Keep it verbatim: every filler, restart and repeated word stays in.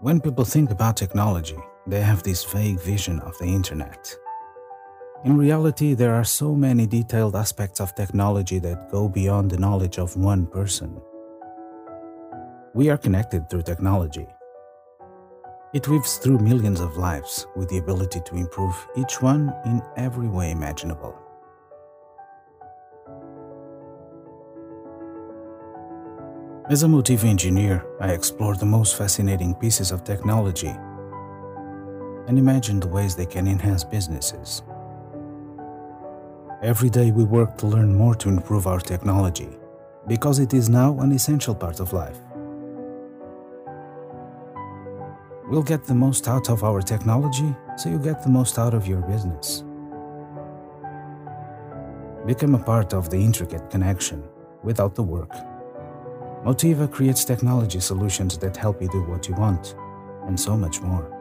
When people think about technology, they have this vague vision of the internet. In reality, there are so many detailed aspects of technology that go beyond the knowledge of one person. We are connected through technology. It weaves through millions of lives with the ability to improve each one in every way imaginable. As a Motiva engineer, I explore the most fascinating pieces of technology and imagine the ways they can enhance businesses. Every day we work to learn more to improve our technology because it is now an essential part of life. We'll get the most out of our technology so you get the most out of your business. Become a part of the intricate connection without the work. Motiva creates technology solutions that help you do what you want, and so much more.